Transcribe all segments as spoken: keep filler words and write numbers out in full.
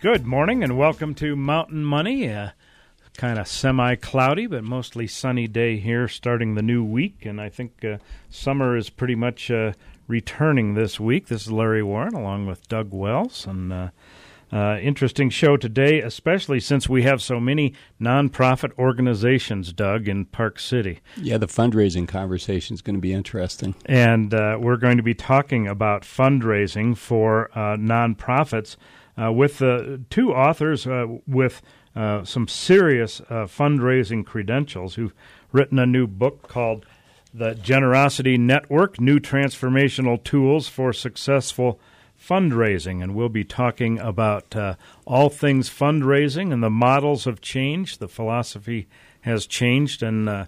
Good morning and welcome to Mountain Money. Uh, kind of semi-cloudy but mostly sunny day here starting the new week, and I think uh, summer is pretty much uh, returning this week. This is Larry Warren along with Doug Wells, and uh, uh, interesting show today, especially since we have so many nonprofit organizations, Doug, in Park City. Yeah, the fundraising conversation is going to be interesting. And uh, we're going to be talking about fundraising for uh, nonprofits Uh, with uh, two authors uh, with uh, some serious uh, fundraising credentials who've written a new book called The Generosity Network, New Transformational Tools for Successful Fundraising. And we'll be talking about uh, all things fundraising, and the models have changed, the philosophy has changed. And uh,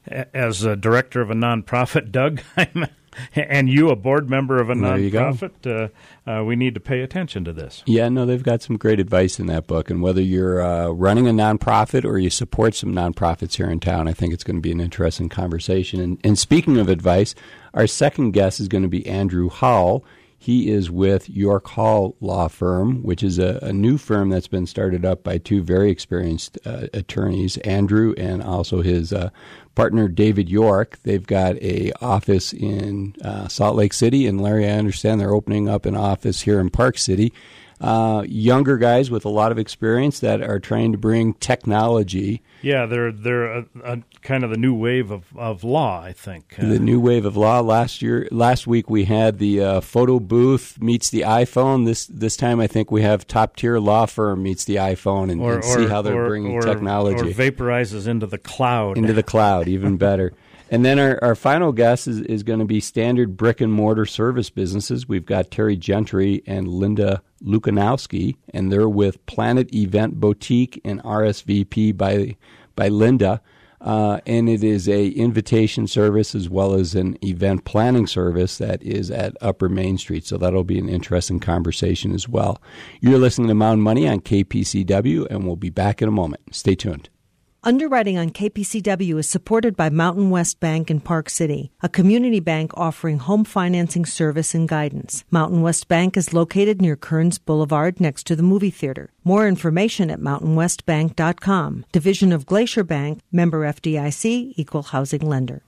as a director of a nonprofit, Doug, I'm and you, a board member of a there nonprofit, uh, uh, we need to pay attention to this. Yeah, no, they've got some great advice in that book. And whether you're uh, running a nonprofit or you support some nonprofits here in town, I think it's going to be an interesting conversation. And, and speaking of advice, our second guest is going to be Andrew Howell. He is with York Hall Law Firm, which is a, a new firm that's been started up by two very experienced uh, attorneys, Andrew and also his uh, partner, David York. They've got a office in uh, Salt Lake City, and Larry, I understand they're opening up an office here in Park City. Uh, younger guys with a lot of experience that are trying to bring technology. Yeah, they're they're a, a kind of the new wave of, of law, I think. Uh, the new wave of law. Last year, last week we had the uh, photo booth meets the iPhone. This this time I think we have top tier law firm meets the iPhone, and, or, and see or, how they're or, bringing or, technology. Or vaporizes into the cloud. Into the cloud, even better. And then our, our final guest is, is going to be standard brick-and-mortar service businesses. We've got Terry Gentry and Linda Lukanowski, and they're with Planet Event Boutique and R S V P by by Linda. Uh, and it is a invitation service as well as an event planning service that is at Upper Main Street. So that'll be an interesting conversation as well. You're listening to Mountain Money on K P C W, and we'll be back in a moment. Stay tuned. Underwriting on K P C W is supported by Mountain West Bank in Park City, a community bank offering home financing service and guidance. Mountain West Bank is located near Kearns Boulevard next to the movie theater. More information at mountain west bank dot com. Division of Glacier Bank, member F D I C, equal housing lender.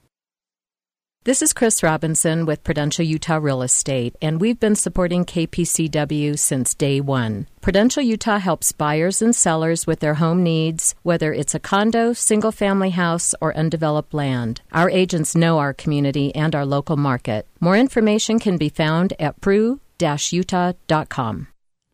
This is Chris Robinson with Prudential Utah Real Estate, and we've been supporting K P C W since day one. Prudential Utah helps buyers and sellers with their home needs, whether it's a condo, single-family house, or undeveloped land. Our agents know our community and our local market. More information can be found at pru dash utah dot com.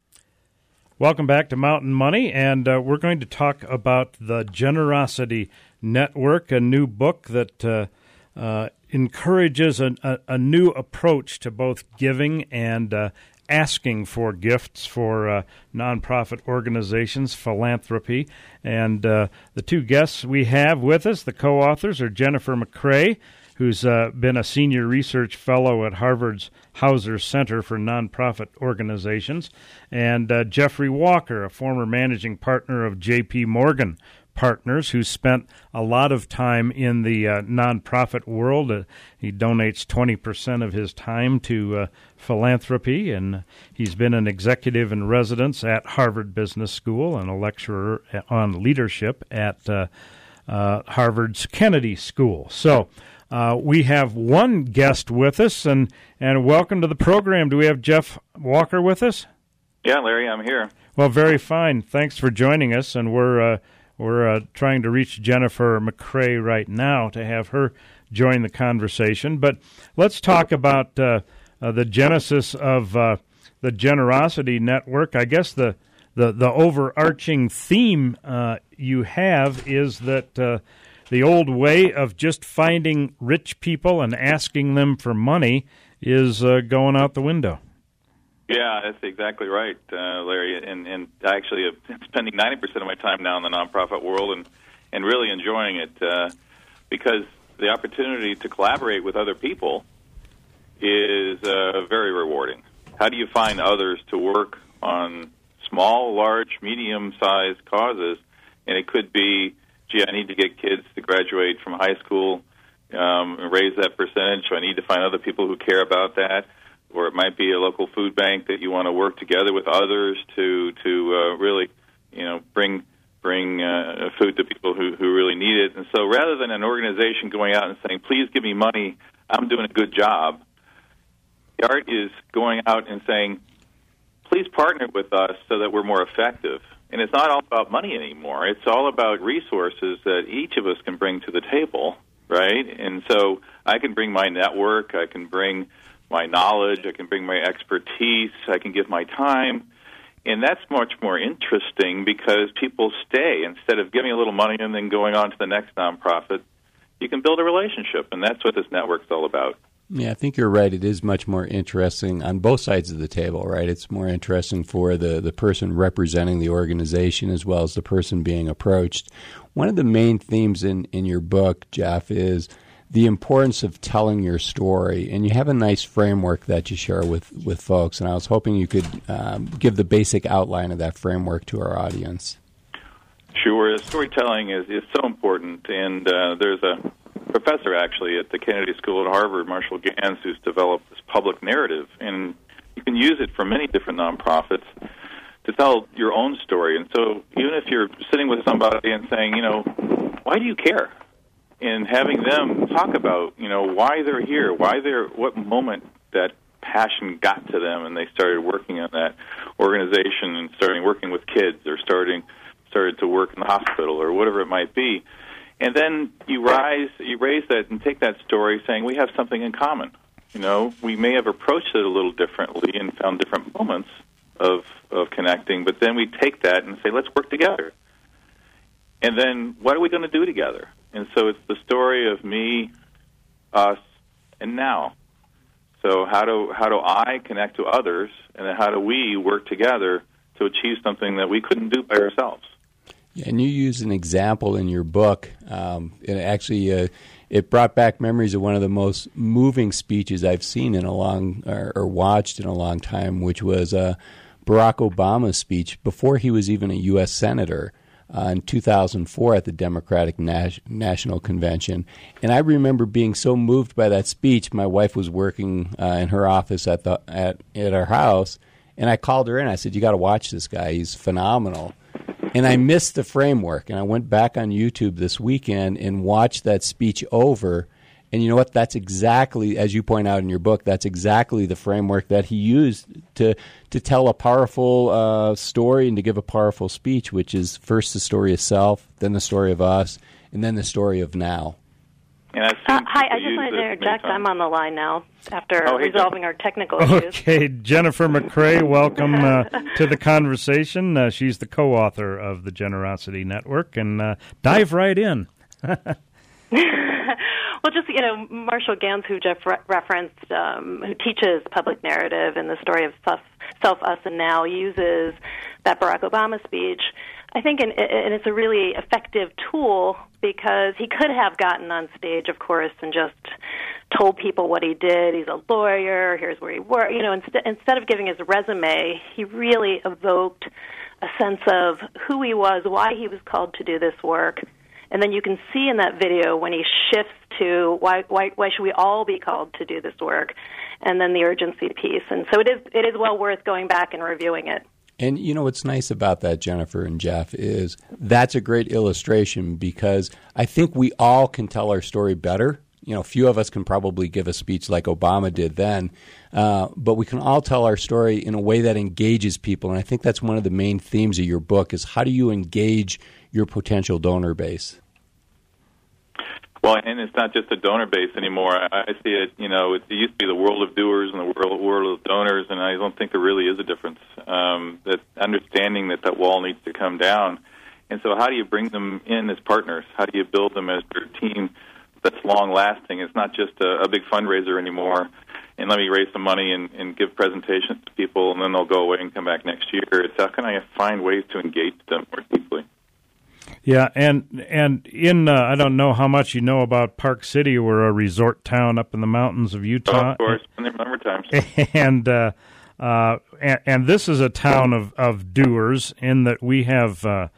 Welcome back to Mountain Money, and uh, we're going to talk about the Generosity Network, a new book that uh, uh, encourages a, a, a new approach to both giving and uh, asking for gifts for uh, nonprofit organizations, philanthropy. And uh, the two guests we have with us, the co-authors, are Jennifer McCrae, who's uh, been a senior research fellow at Harvard's Hauser Center for Nonprofit Organizations, and uh, Jeffrey Walker, a former managing partner of J P Morgan Partners, who spent a lot of time in the uh, nonprofit world. Uh, he donates twenty percent of his time to uh, philanthropy, and he's been an executive in residence at Harvard Business School and a lecturer on leadership at uh, uh, Harvard's Kennedy School. So uh, we have one guest with us, and, and welcome to the program. Do we have Jeff Walker with us? Yeah, Larry, I'm here. Well, very fine. Thanks for joining us, and we're uh, We're uh, trying to reach Jennifer McCrae right now to have her join the conversation. But let's talk about uh, uh, the genesis of uh, the Generosity Network. I guess the the, the overarching theme uh, you have is that uh, the old way of just finding rich people and asking them for money is uh, going out the window. Yeah, that's exactly right, uh, Larry. And, and I actually am spending ninety percent of my time now in the nonprofit world and, and really enjoying it uh, because the opportunity to collaborate with other people is uh, very rewarding. How do you find others to work on small, large, medium-sized causes? And it could be, gee, I need to get kids to graduate from high school, um, and raise that percentage, so I need to find other people who care about that. or it might be a local food bank that you want to work together with others to to uh, really, you know, bring bring uh, food to people who, who really need it. And so rather than an organization going out and saying, please give me money, I'm doing a good job, the art is going out and saying, please partner with us so that we're more effective. And it's not all about money anymore. It's all about resources that each of us can bring to the table, right? And so I can bring my network, I can bring my knowledge, I can bring my expertise, I can give my time. And that's much more interesting because people stay. Instead of giving a little money and then going on to the next nonprofit, you can build a relationship, and that's what this network's all about. Yeah, I think you're right. It is much more interesting on both sides of the table, right? It's more interesting for the, the person representing the organization as well as the person being approached. One of the main themes in, in your book, Jeff, is the importance of telling your story. And you have a nice framework that you share with, with folks, and I was hoping you could um, give the basic outline of that framework to our audience. Sure. Storytelling is, is so important, and uh, there's a professor actually at the Kennedy School at Harvard, Marshall Gans, who's developed this public narrative, and you can use it for many different nonprofits to tell your own story. And so even if you're sitting with somebody and saying, you know, why do you care? And having them talk about, you know, why they're here, why they're, what moment that passion got to them and they started working on that organization and starting working with kids or starting started to work in the hospital or whatever it might be. And then you rise, you raise that and take that story saying we have something in common. You know, we may have approached it a little differently and found different moments of, of connecting, but then we take that and say, let's work together. And then what are we going to do together? And so it's the story of me, us, and now. So how do how do I connect to others, and then how do we work together to achieve something that we couldn't do by ourselves? Yeah, and you use an example in your book. Um, and actually, uh, it brought back memories of one of the most moving speeches I've seen in a long or, or watched in a long time, which was uh, Barack Obama's speech before he was even a U S senator. Uh, in two thousand four at the Democratic Nas- National Convention. And I remember being so moved by that speech. My wife was working uh, in her office at the at, at our house, and I called her in. I said, you got to watch this guy. He's phenomenal. And I missed the framework, and I went back on YouTube this weekend and watched that speech over. And you know what? That's exactly, as you point out in your book, that's exactly the framework that he used to to tell a powerful uh, story and to give a powerful speech, which is first the story of self, then the story of us, and then the story of now. And I've uh, seen hi, I just use wanted to this interject. many I'm times. on the line now after Oh, hey, resolving our technical issues. Okay, Jennifer McCrae, welcome uh, to the conversation. Uh, she's the co-author of the Generosity Network, and uh, dive right in. Well, just, you know, Marshall Gans, who Jeff re- referenced, um, who teaches public narrative and the story of self, self, us, and now, uses that Barack Obama speech, I think, and, and it's a really effective tool because he could have gotten on stage, of course, and just told people what he did. He's a lawyer, here's where he worked. You know, instead, instead of giving his resume, he really evoked a sense of who he was, why he was called to do this work. And then you can see in that video when he shifts to why why why should we all be called to do this work, and then the urgency piece. And so it is it is well worth going back and reviewing it. And you know what's nice about that, Jennifer and Jeff, is that's a great illustration because I think we all can tell our story better. You know, few of us can probably give a speech like Obama did then, uh, but we can all tell our story in a way that engages people. And I think that's one of the main themes of your book is how do you engage your potential donor base? Well, and it's not just a donor base anymore. I, I see it, you know, it used to be the world of doers and the world, world of donors, and I don't think there really is a difference. Um, that understanding that that wall needs to come down. And so how do you bring them in as partners? How do you build them as your team that's long-lasting? It's not just a, a big fundraiser anymore, and let me raise some money and, and give presentations to people, and then they'll go away and come back next year. It's how can I find ways to engage them more deeply? Yeah, and and in uh, I don't know how much you know about Park City. We're a resort town up in the mountains of Utah. Oh, of course, in the summer times. And, uh, uh, and and this is a town of, of doers in that we have uh,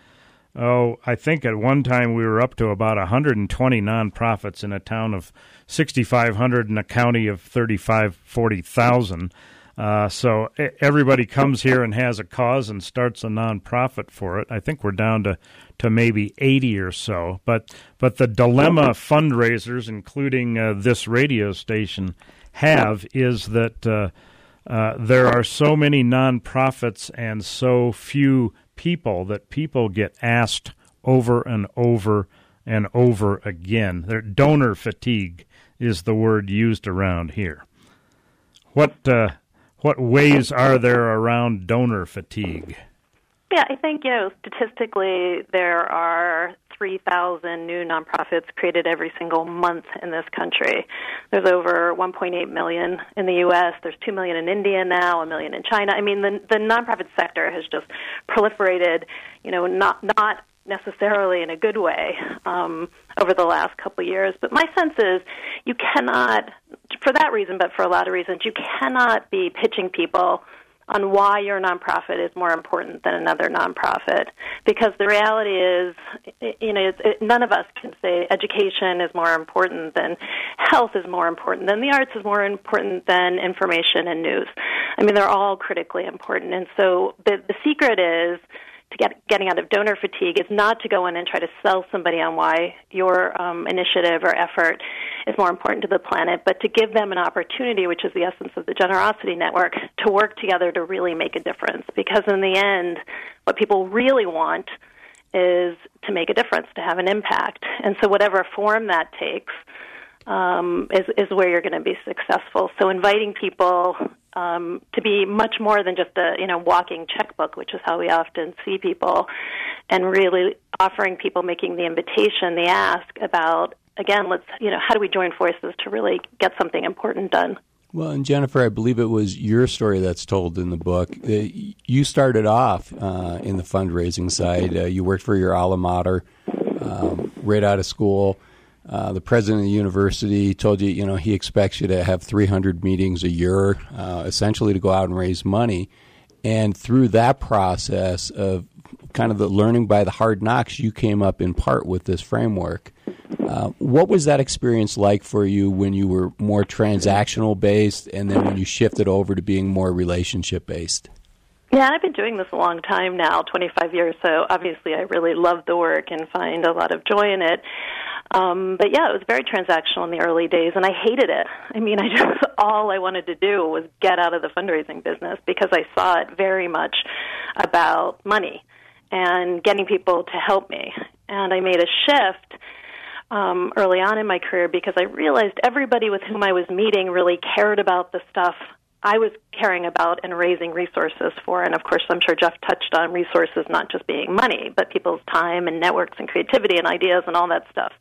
oh, I think at one time we were up to about one hundred twenty nonprofits in a town of sixty-five hundred and a county of thirty-five, forty thousand. Uh, so everybody comes here and has a cause and starts a nonprofit for it. I think we're down to, to maybe eighty or so. But but the dilemma fundraisers, including uh, this radio station, have is that uh, uh, there are so many nonprofits and so few people that people get asked over and over and over again. Their donor fatigue is the word used around here. What uh, what ways are there around donor fatigue? Yeah, I think, you know, statistically there are three thousand new nonprofits created every single month in this country. There's over one point eight million in the U S There's two million in India now, a million in China. I mean, the the nonprofit sector has just proliferated, you know, not not necessarily in a good way um, over the last couple of years. But my sense is you cannot, for that reason, but for a lot of reasons, you cannot be pitching people on why your nonprofit is more important than another nonprofit. Because the reality is, you know, it's, it, none of us can say education is more important than health is more important than the arts is more important than information and news. I mean, they're all critically important. And so the, the secret is to get getting out of donor fatigue is not to go in and try to sell somebody on why your um, initiative or effort is more important to the planet, but to give them an opportunity, which is the essence of the Generosity Network, to work together to really make a difference. Because in the end, what people really want is to make a difference, to have an impact. And so whatever form that takes um, is, is where you're going to be successful. So inviting people um, to be much more than just a, you know, walking checkbook, which is how we often see people, and really offering people, making the invitation, the ask about, again, let's, you know, how do we join forces to really get something important done? Well, and Jennifer, I believe it was your story that's told in the book. Uh, you started off uh, in the fundraising side. Uh, you worked for your alma mater um, right out of school. Uh, the president of the university told you, you know, he expects you to have three hundred meetings a year, uh, essentially to go out and raise money. And through that process of kind of the learning by the hard knocks, you came up in part with this framework. Uh, what was that experience like for you when you were more transactional based and then when you shifted over to being more relationship based? Yeah, I've been doing this a long time now, twenty-five years, so obviously I really love the work and find a lot of joy in it. Um, but yeah, it was very transactional in the early days, and I hated it. I mean, I just, all I wanted to do was get out of the fundraising business because I saw it very much about money and getting people to help me. And I made a shift um, early on in my career because I realized everybody with whom I was meeting really cared about the stuff I was caring about and raising resources for. And, of course, I'm sure Jeff touched on resources not just being money, but people's time and networks and creativity and ideas and all that stuff.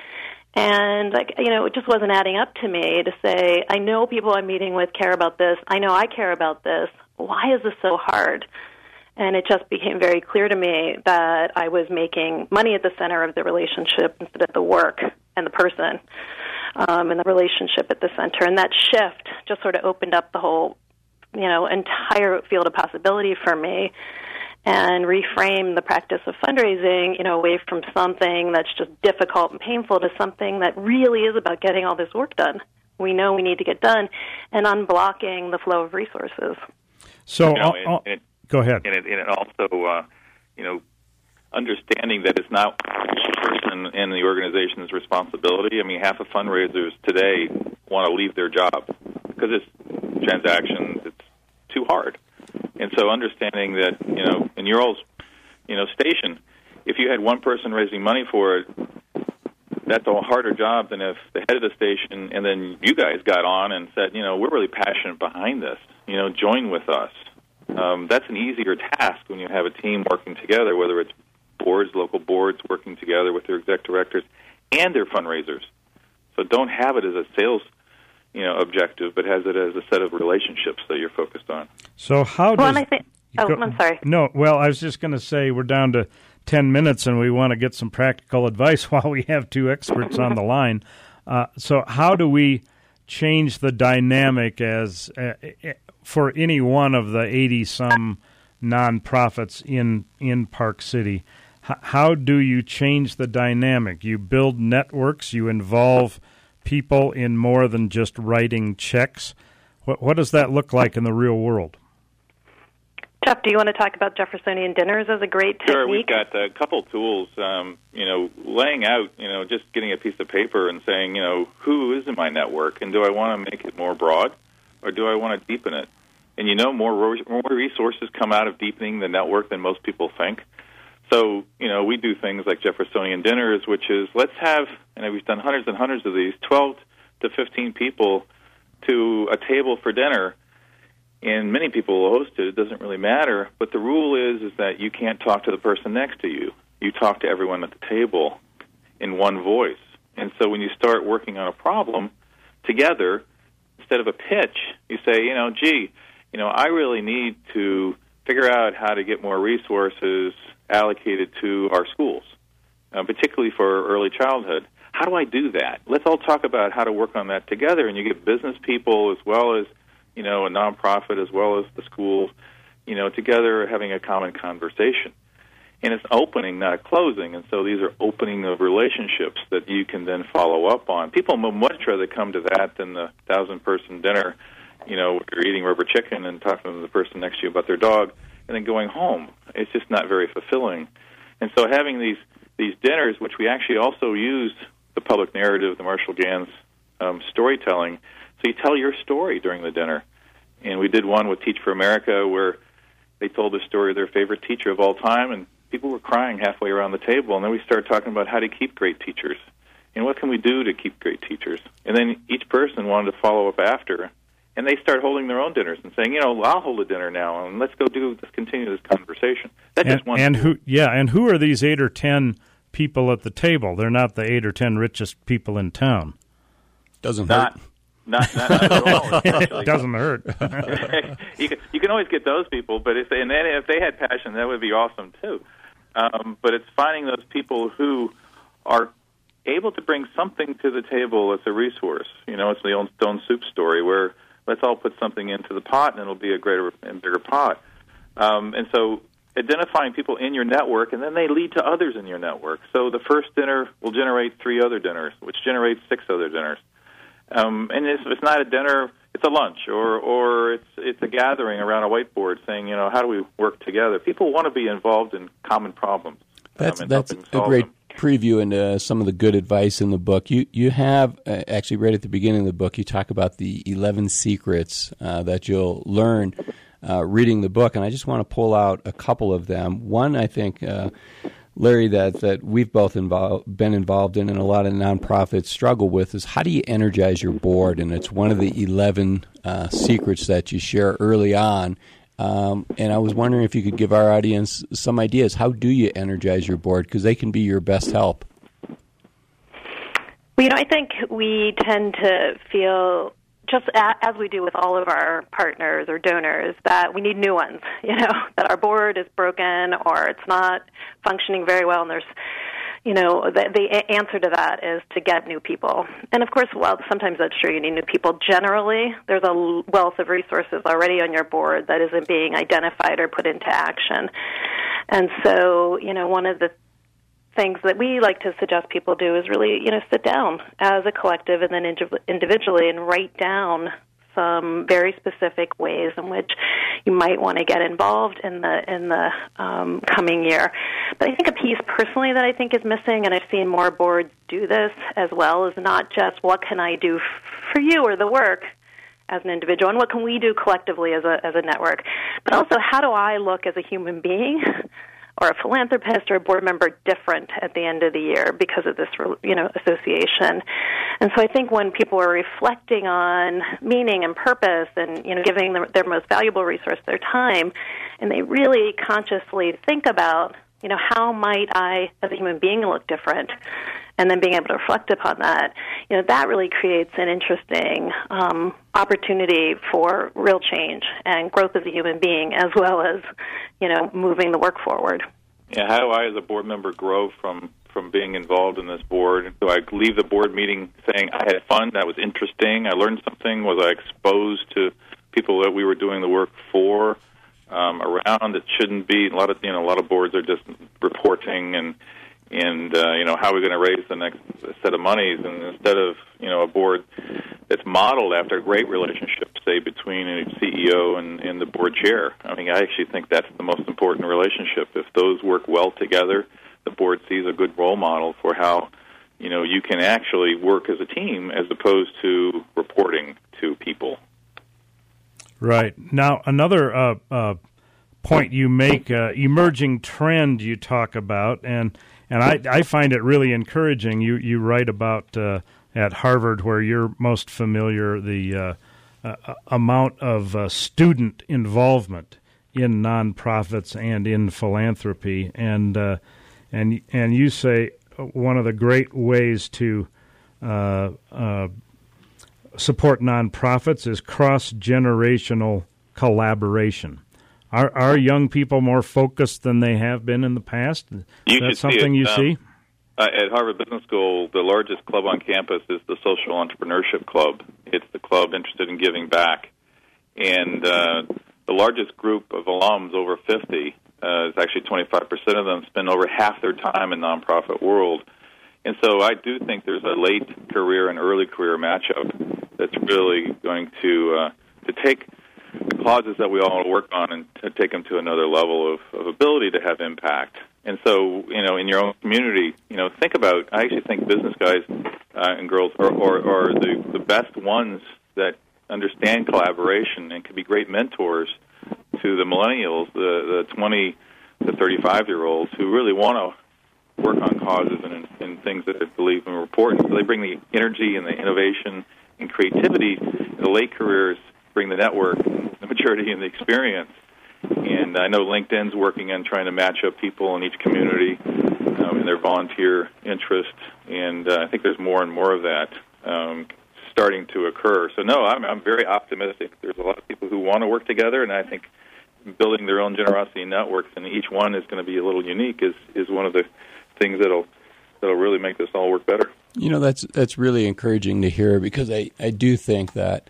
And, like, you know, it just wasn't adding up to me to say, I know people I'm meeting with care about this. I know I care about this. Why is this so hard? And it just became very clear to me that I was making money at the center of the relationship instead of the work and the person. Um, and the relationship at the center. And that shift just sort of opened up the whole, you know, entire field of possibility for me and reframed the practice of fundraising, you know, away from something that's just difficult and painful to something that really is about getting all this work done. We know we need to get done and unblocking the flow of resources. So, you know, I'll, and, and, go ahead. And it, and it also, uh, you know, understanding that it's not each person in the organization's responsibility. I mean, half of fundraisers today want to leave their job because it's transactions, it's too hard. And so understanding that, you know, in your old, you know, station, if you had one person raising money for it, that's a harder job than if the head of the station and then you guys got on and said, you know, we're really passionate behind this, you know, join with us. Um, that's an easier task when you have a team working together, whether it's boards, local boards working together with their exec directors and their fundraisers. So don't have it as a sales, you know, objective, but has it as a set of relationships that you're focused on. So how does... Well, and I think, oh, go, I'm sorry. No, well, I was just going to say we're down to ten minutes and we want to get some practical advice while we have two experts on the line. Uh, so how do we change the dynamic as uh, for any one of the eighty-some nonprofits in, in Park City? H- how do you change the dynamic? You build networks, you involve people in more than just writing checks. What, what does that look like in the real world? Jeff, do you want to talk about Jeffersonian dinners as a great technique? Sure, we've got a couple tools, um, you know, laying out, you know, just getting a piece of paper and saying, you know, who is in my network, and do I want to make it more broad, or do I want to deepen it? And, you know, more, more resources come out of deepening the network than most people think. So, you know, we do things like Jeffersonian dinners, which is let's have, and we've done hundreds and hundreds of these, twelve to fifteen people to a table for dinner. And many people will host it. It doesn't really matter. But the rule is is that you can't talk to the person next to you. You talk to everyone at the table in one voice. And so when you start working on a problem together, instead of a pitch, you say, you know, gee, you know, I really need to figure out how to get more resources allocated to our schools, uh, particularly for early childhood. How do I do that? Let's all talk about how to work on that together. And you get business people as well as you know, a nonprofit as well as the schools, you know, together having a common conversation. And it's opening, not closing. And so these are opening of relationships that you can then follow up on. People would much rather come to that than the thousand-person dinner, you know, where you're eating rubber chicken and talking to the person next to you about their dog and then going home. It's just not very fulfilling. And so having these, these dinners, which we actually also use the public narrative, the Marshall Ganz um, storytelling. So you tell your story during the dinner. And we did one with Teach for America where they told the story of their favorite teacher of all time, and people were crying halfway around the table. And then we started talking about how to keep great teachers and what can we do to keep great teachers. And then each person wanted to follow up after, and they start holding their own dinners and saying, you know, I'll hold a dinner now, and let's go do, let's continue this conversation. That's and, just one. And who, yeah, and who are these eight or ten people at the table? They're not the eight or ten richest people in town. Doesn't not, hurt. Not, not, not at all. It doesn't hurt. you, can, you can always get those people, but if they, and then if they had passion, that would be awesome too. Um, but it's finding those people who are able to bring something to the table as a resource. You know, it's the old Stone Soup story where let's all put something into the pot and it'll be a greater and bigger pot. Um, and so identifying people in your network, and then they lead to others in your network. So the first dinner will generate three other dinners, which generates six other dinners. Um, and if it's not a dinner, it's a lunch, or or it's it's a gathering around a whiteboard saying, you know, how do we work together? People want to be involved in common problems. That's um, that's a great them. preview into some of the good advice in the book. You you have uh, actually right at the beginning of the book, you talk about the eleven secrets uh, that you'll learn uh, reading the book, and I just want to pull out a couple of them. One, I think. Uh, Larry, that, that we've both involved, been involved in and a lot of nonprofits struggle with is how do you energize your board? And it's one of the eleven uh, secrets that you share early on. Um, and I was wondering if you could give our audience some ideas. How do you energize your board? Because they can be your best help. Well, you know, I think we tend to feel, just as we do with all of our partners or donors, that we need new ones, you know, that our board is broken or it's not functioning very well, and there's, you know, the, the answer to that is to get new people. And, of course, while sometimes that's true, you need new people. Generally, there's a wealth of resources already on your board that isn't being identified or put into action. And so, you know, one of the things that we like to suggest people do is really, you know, sit down as a collective and then individually and write down some very specific ways in which you might want to get involved in the in the um, coming year. But I think a piece personally that I think is missing, and I've seen more boards do this as well, is not just what can I do for you or the work as an individual, and what can we do collectively as a as a network, but also how do I look as a human being or a philanthropist or a board member different at the end of the year because of this, you know, association. And so I think when people are reflecting on meaning and purpose and, you know, giving them their most valuable resource, their time, and they really consciously think about, you know, how might I as a human being look different, and then being able to reflect upon that, you know, that really creates an interesting um, opportunity for real change and growth as a human being, as well as, you know, moving the work forward. Yeah, how do I, as a board member, grow from, from being involved in this board? Do I leave the board meeting saying, I had fun, that was interesting, I learned something, was I exposed to people that we were doing the work for? um, around that shouldn't be. A lot of you know a lot of boards are just reporting and and uh, you know how are we going to raise the next set of monies, and instead of you know a board that's modeled after a great relationship, say between a C E O and, and the board chair. I mean, I actually think that's the most important relationship. If those work well together, the board sees a good role model for how you know you can actually work as a team as opposed to reporting to people. Right. Now, another uh, uh, point you make, uh, emerging trend you talk about, and and I, I find it really encouraging. You you write about uh, at Harvard, where you're most familiar, the uh, uh, amount of uh, student involvement in nonprofits and in philanthropy, and uh, and and you say one of the great ways to uh, uh, support nonprofits is cross-generational collaboration. Are are young people more focused than they have been in the past? Is that something you um, see? Uh, at Harvard Business School, the largest club on campus is the Social Entrepreneurship Club. It's the club interested in giving back. And uh, the largest group of alums, over fifty, uh, is actually twenty-five percent of them spend over half their time in the nonprofit world. And so I do think there's a late career and early career matchup that's really going to uh, to take the causes that we all work on and to take them to another level of, of ability to have impact. And so, you know, in your own community, you know, think about, I actually think business guys uh, and girls are, are, are the, the best ones that understand collaboration and can be great mentors to the millennials, the, the twenty to thirty-five-year-olds who really want to work on causes and, and things that they believe are important. So they bring the energy and the innovation and creativity. The late careers bring the network, the maturity, and the experience. And I know LinkedIn's working on trying to match up people in each community um, in their volunteer interest, and uh, I think there's more and more of that um, starting to occur. So, no, I'm, I'm very optimistic. There's a lot of people who want to work together, and I think building their own generosity networks, and each one is going to be a little unique, is, is one of the things that'll that'll really make this all work better. You know, that's that's really encouraging to hear, because I, I do think that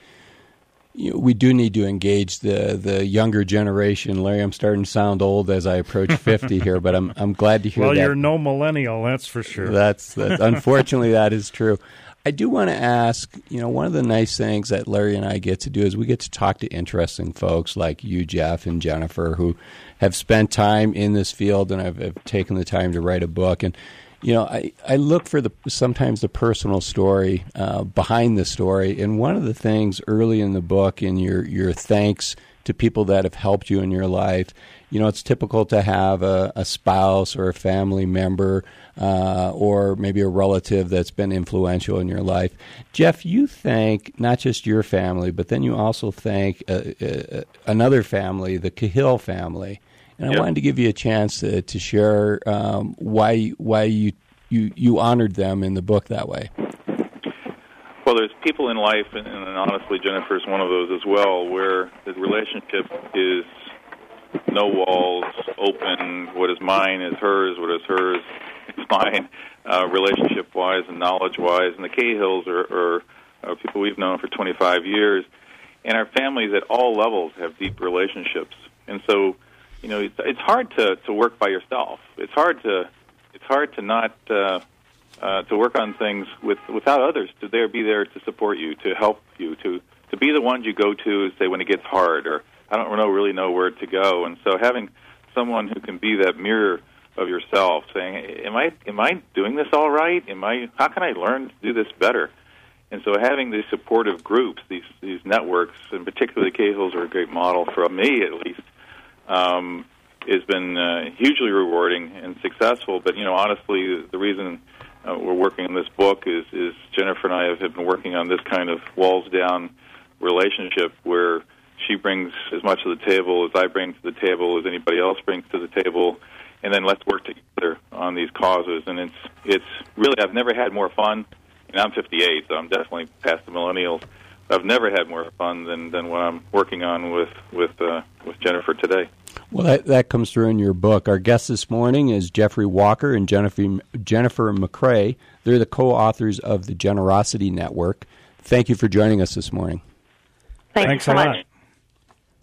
you know, we do need to engage the, the younger generation. Larry, I'm starting to sound old as I approach fifty here, but I'm I'm glad to hear well, that. Well, you're no millennial, that's for sure. That's, that's unfortunately, that is true. I do want to ask, you know, one of the nice things that Larry and I get to do is we get to talk to interesting folks like you, Jeff, and Jennifer, who have spent time in this field and have, have taken the time to write a book. And, you know, I, I look for the sometimes the personal story uh, behind the story. And one of the things early in the book, in your, your thanks to people that have helped you in your life, you know, it's typical to have a, a spouse or a family member uh, or maybe a relative that's been influential in your life. Jeff, you thank not just your family, but then you also thank uh, uh, another family, the Cahill family. And I yep. wanted to give you a chance to, to share um, why why you, you you honored them in the book that way. Well, there's people in life, and, and honestly, Jennifer's one of those as well, where the relationship is no walls, open. What is mine is hers. What is hers is mine, uh, relationship-wise and knowledge-wise. And the Cahills are, are, are people we've known for twenty-five years, and our families at all levels have deep relationships. And so, you know, it's, it's hard to, to work by yourself. It's hard to it's hard to not uh, uh, to work on things with without others to there be there to support you, to help you, to to be the ones you go to, say when it gets hard, or I don't know really know where to go. And so having someone who can be that mirror of yourself, saying, "Am I am I doing this all right? Am I? How can I learn to do this better?" And so having these supportive groups, these these networks, and particularly Cahills are a great model for me at least. Um, has been uh, hugely rewarding and successful. But, you know, honestly, the reason uh, we're working on this book is, is Jennifer and I have, have been working on this kind of walls-down relationship where she brings as much to the table as I bring to the table, as anybody else brings to the table, and then let's work together on these causes. And it's it's really, I've never had more fun. And I'm fifty-eight, so I'm definitely past the millennials. I've never had more fun than, than what I'm working on with with uh, with Jennifer today. Well, that, that comes through in your book. Our guest this morning is Jeffrey Walker and Jennifer, Jennifer McCrae. They're the co-authors of the Generosity Network. Thank you for joining us this morning. Thanks, Thanks so a much. lot.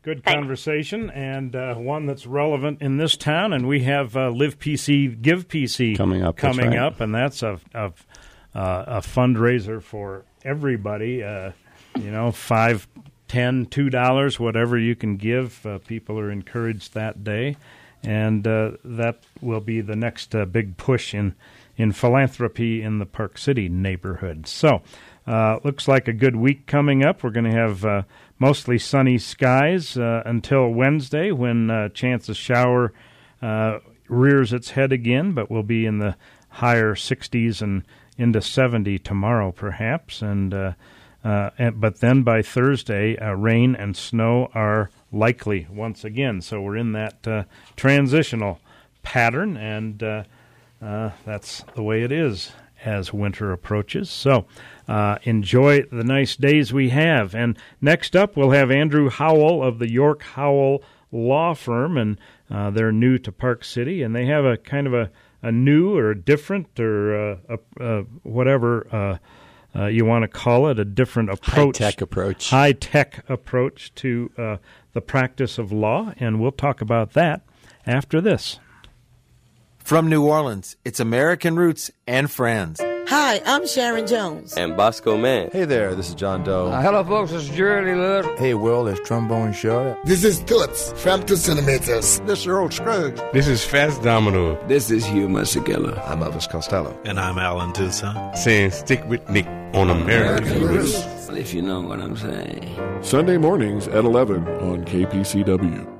Good Thanks. conversation, and uh, one that's relevant in this town. And we have uh, Live P C, Give P C coming up, coming right. up, and that's a a, uh, a fundraiser for everybody. Uh, you know, five, ten, two dollars, whatever you can give. Uh, people are encouraged that day, and uh, that will be the next uh, big push in in philanthropy in the Park City neighborhood. So, uh, looks like a good week coming up. We're going to have uh, mostly sunny skies uh, until Wednesday, when uh, chance of shower uh, rears its head again, but we'll be in the higher sixties and into seventy tomorrow, perhaps. And, uh, uh, and but then by Thursday, uh, rain and snow are likely once again. So we're in that uh, transitional pattern, and uh, uh, that's the way it is as winter approaches. So uh, enjoy the nice days we have. And next up, we'll have Andrew Howell of the York Howell Law Firm, and uh, they're new to Park City, and they have a kind of a, a new or a different or uh, a, uh, whatever uh, uh, you want to call it, a different approach. High-tech approach. High-tech approach to uh, the practice of law, and we'll talk about that after this. From New Orleans, it's American Roots and Friends. Hi, I'm Sharon Jones. And Bosco Mann. Hey there, this is John Doe. Uh, hello, folks, this is Jerry Lewis. Hey, Will, it's Trombone Shorty. This is Toots from Two Centimeters. This is Earl Scruggs. This is Fats Domino. This is Hugh Masekela. I'm Elvis Costello. And I'm Alan Toussaint. Saying stick with Nick on American, American Roots. Well, if you know what I'm saying. Sunday mornings at eleven on K P C W.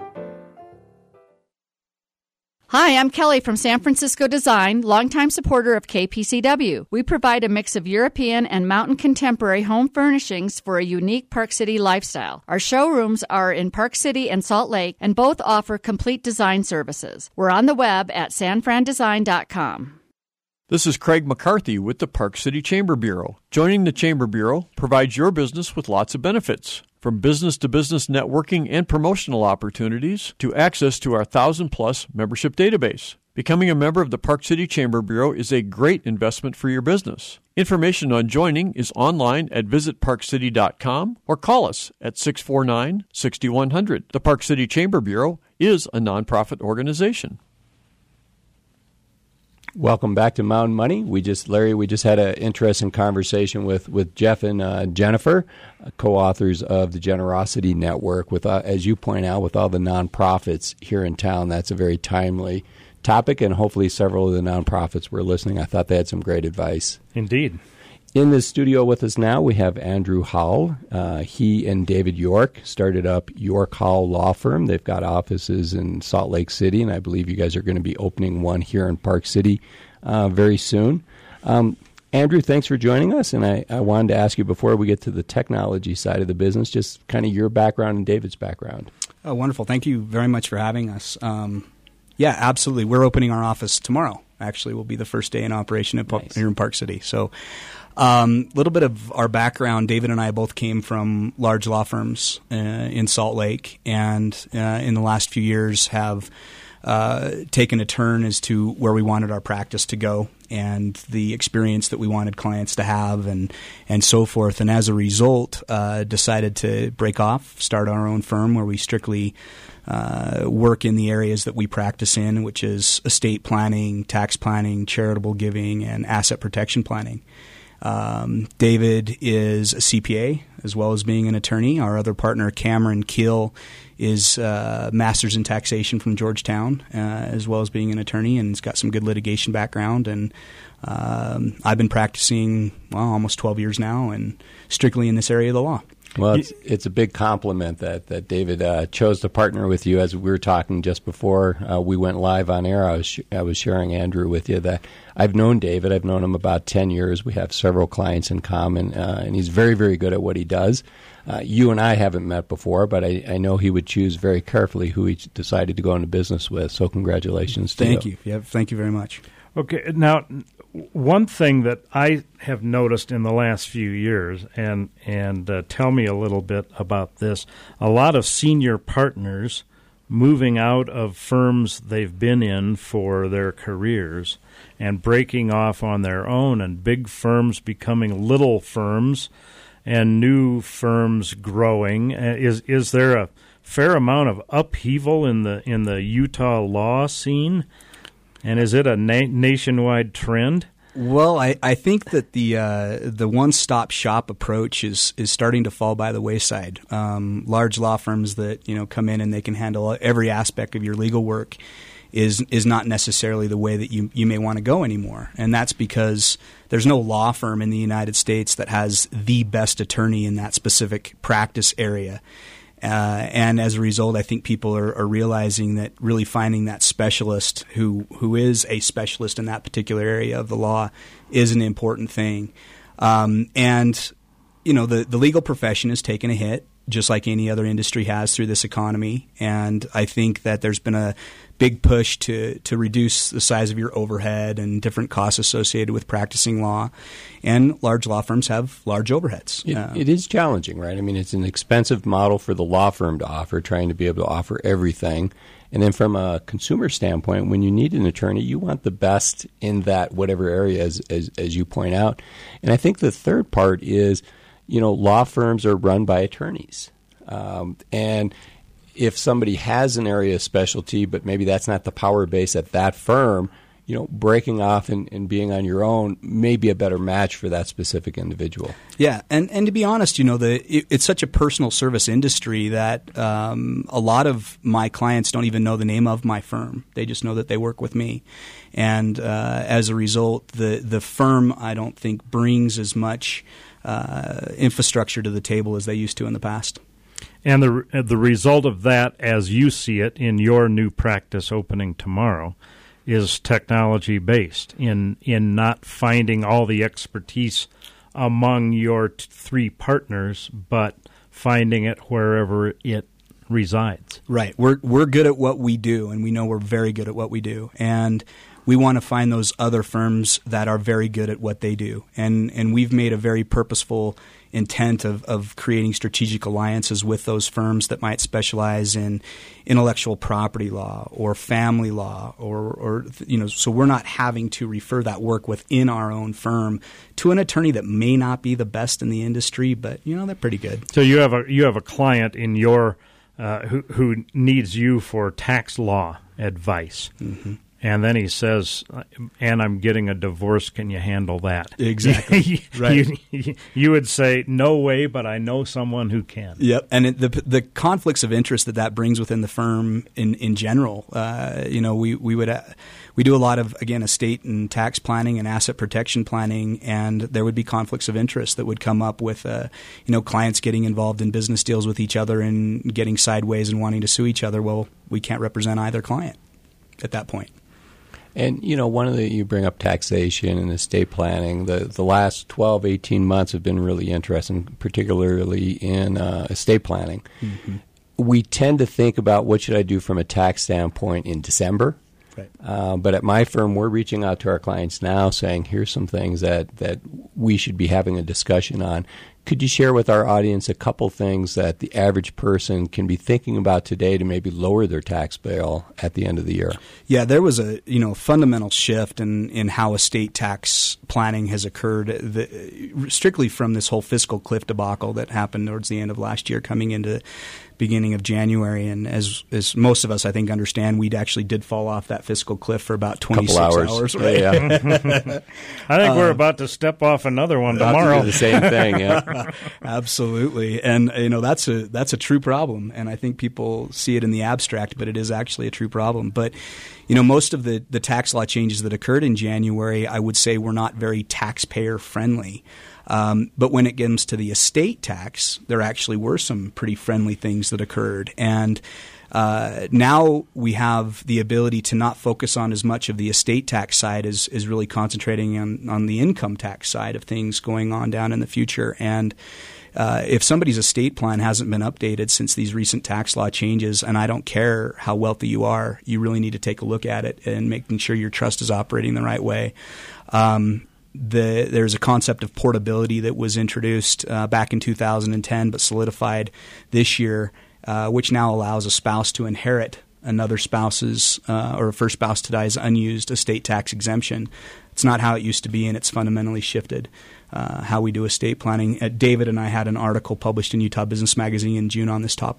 Hi, I'm Kelly from San Francisco Design, longtime supporter of K P C W. We provide a mix of European and mountain contemporary home furnishings for a unique Park City lifestyle. Our showrooms are in Park City and Salt Lake, and both offer complete design services. We're on the web at san fran design dot com. This is Craig McCarthy with the Park City Chamber Bureau. Joining the Chamber Bureau provides your business with lots of benefits, from business-to-business networking and promotional opportunities to access to our one thousand plus membership database. Becoming a member of the Park City Chamber Bureau is a great investment for your business. Information on joining is online at visit park city dot com or call us at six four nine, six one zero zero. The Park City Chamber Bureau is a nonprofit organization. Welcome back to Mountain Money. We just, Larry, we just had an interesting conversation with, with Jeff and uh, Jennifer, uh, co-authors of the Generosity Network. With, uh, as you point out, with all the nonprofits here in town, that's a very timely topic, and hopefully several of the nonprofits were listening. I thought they had some great advice. Indeed. In the studio with us now, we have Andrew Howell. Uh, he and David York started up York Howell Law Firm. They've got offices in Salt Lake City, and I believe you guys are going to be opening one here in Park City uh, very soon. Um, Andrew, thanks for joining us, and I, I wanted to ask you, before we get to the technology side of the business, just kind of your background and David's background. Oh, wonderful. Thank you very much for having us. Um, yeah, absolutely. We're opening our office tomorrow. Actually, will be the first day in operation at nice. Here in Park City. So a um, little bit of our background. David and I both came from large law firms uh, in Salt Lake, and uh, in the last few years have uh, taken a turn as to where we wanted our practice to go and the experience that we wanted clients to have, and and so forth. And as a result, uh, decided to break off, start our own firm where we strictly uh, work in the areas that we practice in, which is estate planning, tax planning, charitable giving, and asset protection planning. Um, David is a C P A as well as being an attorney. Our other partner, Cameron Keel, is uh, master's in taxation from Georgetown, uh, as well as being an attorney, and he's got some good litigation background. And um, I've been practicing, well, almost twelve years now, and strictly in this area of the law. Well, it's, it's a big compliment that, that David uh, chose to partner with you. As we were talking just before uh, we went live on air, I was sh- I was sharing, Andrew, with you that I've known David. I've known him about ten years. We have several clients in common, uh, and he's very, very good at what he does. Uh, you and I haven't met before, but I, I know he would choose very carefully who he decided to go into business with. So congratulations to thank you. Thank you. Yeah, thank you very much. Okay, now, one thing that I have noticed in the last few years, and and uh, tell me a little bit about this, a lot of senior partners moving out of firms they've been in for their careers and breaking off on their own, and big firms becoming little firms and new firms growing. Is is there a fair amount of upheaval in the in the Utah law scene, and is it a na- nationwide trend? Well, I, I think that the uh, the one-stop shop approach is is starting to fall by the wayside. Um, large law firms that you know come in and they can handle every aspect of your legal work is is not necessarily the way that you you may want to go anymore, and that's because there's no law firm in the United States that has the best attorney in that specific practice area. Uh, and as a result, I think people are, are realizing that really finding that specialist who who is a specialist in that particular area of the law is an important thing. Um, and, you know, the, the legal profession has taken a hit, just like any other industry has through this economy. And I think that there's been a big push to to reduce the size of your overhead and different costs associated with practicing law. And large law firms have large overheads. It, uh, it is challenging, right? I mean, it's an expensive model for the law firm to offer, trying to be able to offer everything. And then from a consumer standpoint, when you need an attorney, you want the best in that whatever area, as, as, as you point out. And I think the third part is, you know, law firms are run by attorneys. Um, and if somebody has an area of specialty, but maybe that's not the power base at that firm, you know, breaking off and, and being on your own may be a better match for that specific individual. Yeah, and, and to be honest, you know, the it, it's such a personal service industry that um, a lot of my clients don't even know the name of my firm. They just know that they work with me. And uh, as a result, the, the firm, I don't think, brings as much uh, infrastructure to the table as they used to in the past. And the the result of that, as you see it in your new practice opening tomorrow, is technology-based in in not finding all the expertise among your t- three partners, but finding it wherever it resides. Right. We're we're good at what we do, and we know we're very good at what we do. And we want to find those other firms that are very good at what they do. And and we've made a very purposeful intent of, of creating strategic alliances with those firms that might specialize in intellectual property law or family law, or, or you know, so we're not having to refer that work within our own firm to an attorney that may not be the best in the industry, but you know, they're pretty good. So you have a you have a client in your uh, who who needs you for tax law advice. Mm-hmm. And then he says, and I'm getting a divorce, can you handle that? Exactly. Right. You, you would say, no way, but I know someone who can. Yep. And it, the the conflicts of interest that that brings within the firm in, in general, uh, you know, we, we would uh, we do a lot of, again, estate and tax planning and asset protection planning, and there would be conflicts of interest that would come up with, uh, you know, clients getting involved in business deals with each other and getting sideways and wanting to sue each other. Well, we can't represent either client at that point. And, you know, one of the, you bring up taxation and estate planning. The the last twelve, eighteen months have been really interesting, particularly in uh, estate planning. Mm-hmm. We tend to think about what should I do from a tax standpoint in December. Right. Uh, but at my firm, we're reaching out to our clients now saying, here's some things that, that we should be having a discussion on. Could you share with our audience a couple things that the average person can be thinking about today to maybe lower their tax bill at the end of the year? Yeah, there was a you know fundamental shift in, in how estate tax planning has occurred, the, strictly from this whole fiscal cliff debacle that happened towards the end of last year, coming into beginning of January. And as as most of us, I think, understand, we actually did fall off that fiscal cliff for about twenty-six hours. hours right? Yeah. I think um, we're about to step off another one tomorrow. The same thing, yeah. Absolutely. And you know that's a that's a true problem, and I think people see it in the abstract, but it is actually a true problem. But you know, most of the, the tax law changes that occurred in January, I would say, were not very taxpayer friendly. Um, but when it comes to the estate tax, there actually were some pretty friendly things that occurred. And uh, now we have the ability to not focus on as much of the estate tax side as, as really concentrating on, on the income tax side of things going on down in the future. And uh, if somebody's estate plan hasn't been updated since these recent tax law changes, and I don't care how wealthy you are, you really need to take a look at it and making sure your trust is operating the right way. Um, The, there's a concept of portability that was introduced uh, back in two thousand ten but solidified this year, uh, which now allows a spouse to inherit another spouse's uh, or a first spouse to die's unused estate tax exemption. It's not how it used to be, and it's fundamentally shifted uh, how we do estate planning. Uh, David and I had an article published in Utah Business Magazine in June on this topic.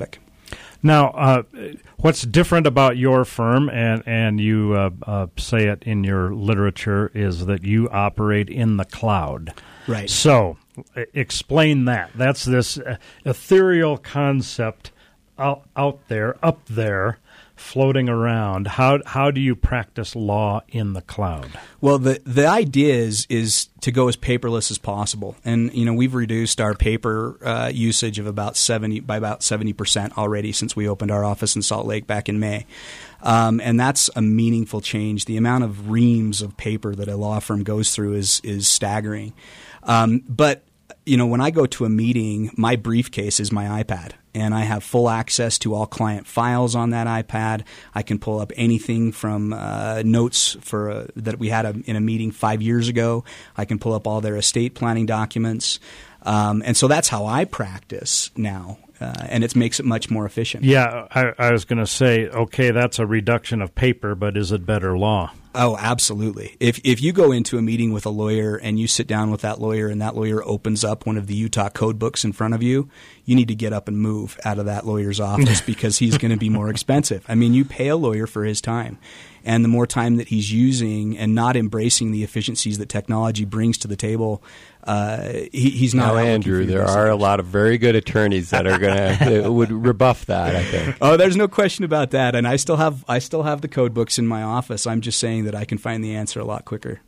Now, uh, what's different about your firm, and, and you uh, uh, say it in your literature, is that you operate in the cloud. Right. So, explain that. That's this uh, ethereal concept out, out there, up there, floating around. How how do you practice law in the cloud? Well, the the idea is is to go as paperless as possible, and you know we've reduced our paper uh, usage of about seventy by about seventy percent already since we opened our office in Salt Lake back in May, um, and that's a meaningful change. The amount of reams of paper that a law firm goes through is is staggering, um, but. You know, when I go to a meeting, my briefcase is my iPad, and I have full access to all client files on that iPad. I can pull up anything from uh, notes for uh, that we had a, in a meeting five years ago. I can pull up all their estate planning documents, um, and so that's how I practice now. Uh, and it makes it much more efficient. Yeah, I, I was going to say, okay, that's a reduction of paper, but is it better law? Oh, absolutely. If if you go into a meeting with a lawyer and you sit down with that lawyer and that lawyer opens up one of the Utah code books in front of you, you need to get up and move out of that lawyer's office because he's going to be more expensive. I mean, you pay a lawyer for his time. And the more time that he's using and not embracing the efficiencies that technology brings to the table, uh, he, he's not. Now, Andrew, there are a lot of very good attorneys that are going to would rebuff that, I think. Oh, there's no question about that. And I still have I still have the code books in my office. I'm just saying that I can find the answer a lot quicker.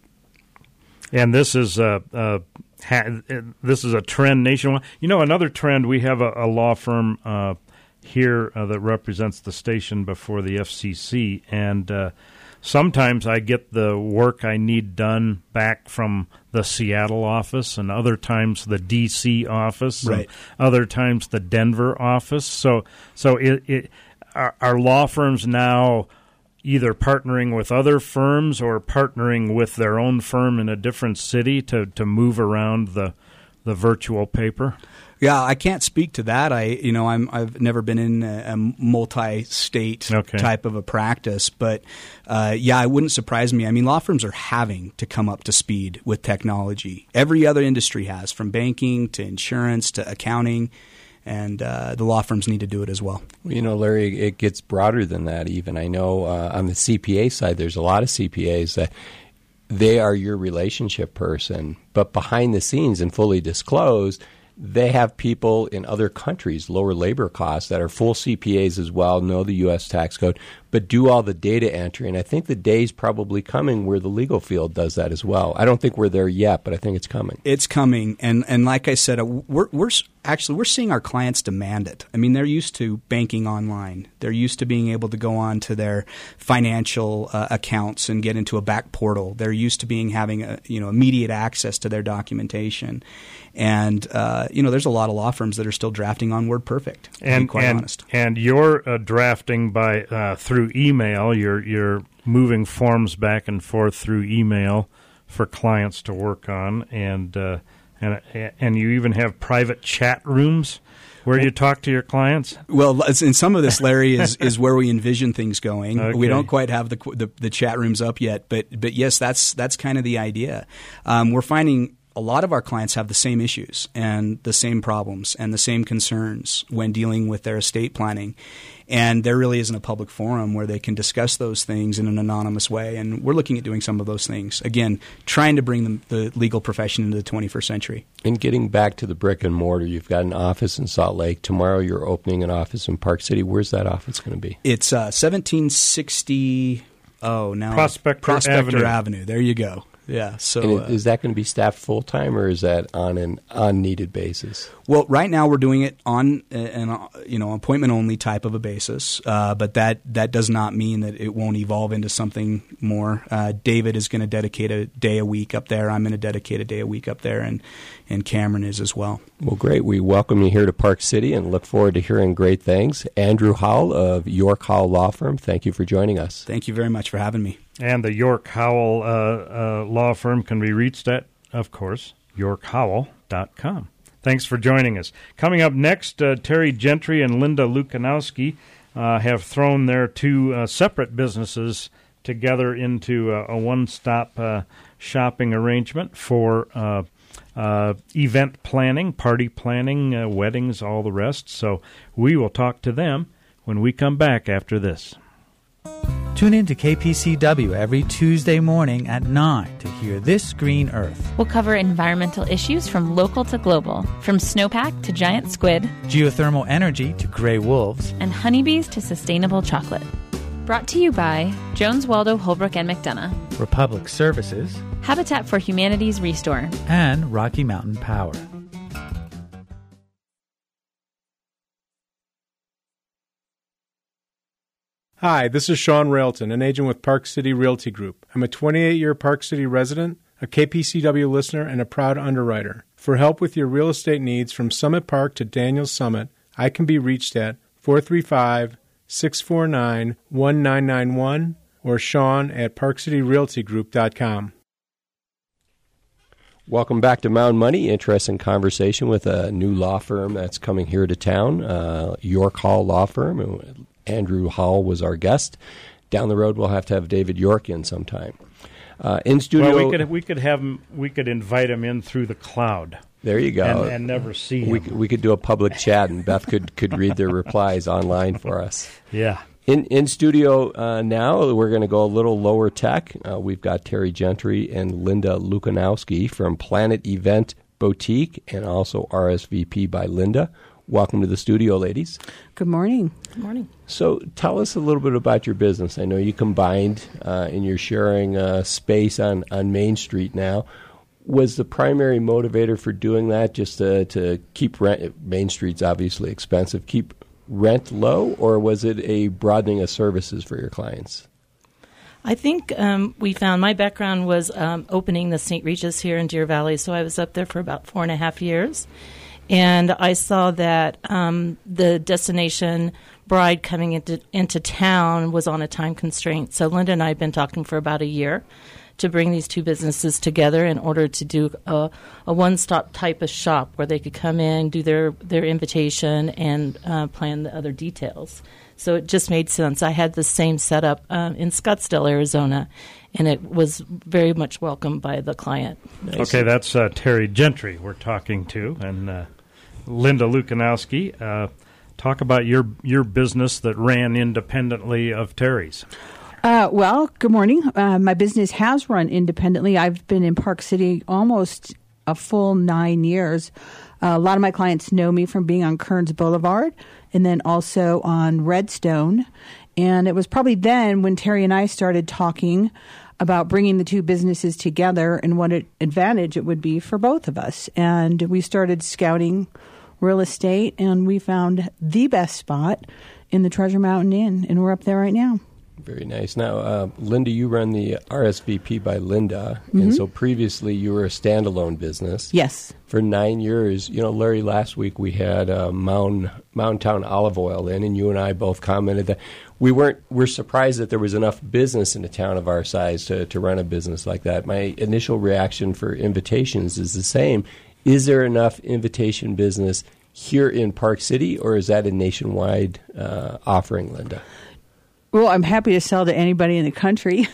And this is a, a ha, this is a trend nationwide. You know, another trend. We have a, a law firm uh, here uh, that represents the station before the F C C, and uh, sometimes I get the work I need done back from the Seattle office, and other times the D C office, right. and other times the Denver office. So, so it, it are, are law firms now either partnering with other firms or partnering with their own firm in a different city to, to move around the the virtual paper? Yeah, I can't speak to that. I, you know, I'm I've never been in a, a multi-state okay. type of a practice, but uh, yeah, it wouldn't surprise me. I mean, law firms are having to come up to speed with technology. Every other industry has, from banking to insurance to accounting, and uh, the law firms need to do it as well. Well, you know, Larry, it gets broader than that. Even I know uh, on the C P A side, there's a lot of C P As that they are your relationship person, but behind the scenes and fully disclosed, they have people in other countries, lower labor costs, that are full C P As as well, know the U S tax code, but do all the data entry. And I think the day's probably coming where the legal field does that as well. I don't think we're there yet, but I think it's coming. It's coming. And and like I said, we're we're actually we're seeing our clients demand it. I mean, they're used to banking online. They're used to being able to go on to their financial uh, accounts and get into a back portal. They're used to being having a, you know immediate access to their documentation. And, uh, you know, there's a lot of law firms that are still drafting on WordPerfect, to and, be quite and, honest. And you're uh, drafting by uh, through email. You're you're moving forms back and forth through email for clients to work on, and uh, and and you even have private chat rooms where you talk to your clients. Well, and some of this, Larry, is, is where we envision things going. Okay. We don't quite have the, the the chat rooms up yet, but but yes, that's that's kind of the idea. Um, we're finding a lot of our clients have the same issues and the same problems and the same concerns when dealing with their estate planning. And there really isn't a public forum where they can discuss those things in an anonymous way. And we're looking at doing some of those things. Again, trying to bring the, the legal profession into the twenty-first century. And getting back to the brick and mortar, you've got an office in Salt Lake. Tomorrow you're opening an office in Park City. Where's that office going to be? It's uh, seventeen sixty Oh, now Prospector, Prospector Avenue. Avenue. There you go. Yeah. So and uh, is that going to be staffed full time, or is that on an on needed basis? Well, right now we're doing it on an uh, you know appointment only type of a basis, uh, but that that does not mean that it won't evolve into something more. Uh, David is going to dedicate a day a week up there. I'm going to dedicate a day a week up there, and and Cameron is as well. Well, great. We welcome you here to Park City and look forward to hearing great things. Andrew Howell of York Howell Law Firm, thank you for joining us. Thank you very much for having me. And the York Howell uh, uh, Law Firm can be reached at, of course, york howell dot com. Thanks for joining us. Coming up next, uh, Terry Gentry and Linda Lukanowski uh, have thrown their two uh, separate businesses together into uh, a one-stop uh, shopping arrangement for uh, uh, event planning, party planning, uh, weddings, all the rest. So we will talk to them when we come back after this. Tune in to K P C W every Tuesday morning at nine to hear This Green Earth. We'll cover environmental issues from local to global, from snowpack to giant squid, geothermal energy to gray wolves, and honeybees to sustainable chocolate. Brought to you by Jones, Waldo, Holbrook, and McDonough, Republic Services, Habitat for Humanity's Restore, and Rocky Mountain Power. Hi, this is Sean Railton, an agent with Park City Realty Group. I'm a twenty-eight-year Park City resident, a K P C W listener, and a proud underwriter. For help with your real estate needs from Summit Park to Daniels Summit, I can be reached at four three five, six four nine, one nine nine one or Sean at park city realty group dot com. Welcome back to Mountain Money. Interesting conversation with a new law firm that's coming here to town, uh, York Hall Law Firm. Andrew Hall was our guest. Down the road, we'll have to have David York in sometime. Uh, in studio, well, we could we could have him. We could invite him in through the cloud. There you go, and, and never see him. We we could do a public chat, and Beth could, could read their replies online for us. Yeah. In in studio uh, now, we're going to go a little lower tech. Uh, we've got Terry Gentry and Linda Lukanowski from Planet Event Boutique, and also R S V P by Linda. Welcome to the studio, ladies. Good morning. Good morning. So tell us a little bit about your business. I know you combined uh, and you're sharing uh, space on, on Main Street now. Was the primary motivator for doing that just to, to keep rent? Main Street's obviously expensive. Keep rent low, or was it a broadening of services for your clients? I think um, we found my background was um, opening the Saint Regis here in Deer Valley, so I was up there for about four and a half years. And I saw that um, the destination bride coming into into town was on a time constraint. So Linda and I have been talking for about a year to bring these two businesses together in order to do a, a one-stop type of shop where they could come in, do their, their invitation, and uh, plan the other details. So it just made sense. I had the same setup um, in Scottsdale, Arizona, and it was very much welcomed by the client. Nice. Okay, that's uh, Terry Gentry we're talking to, and uh, Linda Lukanowski. Uh, talk about your your business that ran independently of Terry's. Uh, well, good morning. Uh, my business has run independently. I've been in Park City almost a full nine years. Uh, a lot of my clients know me from being on Kearns Boulevard and then also on Redstone. And it was probably then when Terry and I started talking about bringing the two businesses together and what an advantage it would be for both of us. And we started scouting real estate, and we found the best spot in the Treasure Mountain Inn, and we're up there right now. Very nice. Now, uh, Linda, you run the R S V P by Linda, Mm-hmm. and so previously you were a standalone business. Yes. For nine years. You know, Larry, last week we had uh, Mountain, Mountain Town Olive Oil in, and you and I both commented that we weren't, we're surprised that there was enough business in a town of our size to, to run a business like that. My initial reaction for invitations is the same. Is there enough invitation business here in Park City, or is that a nationwide uh, offering, Linda? Well, I'm happy to sell to anybody in the country.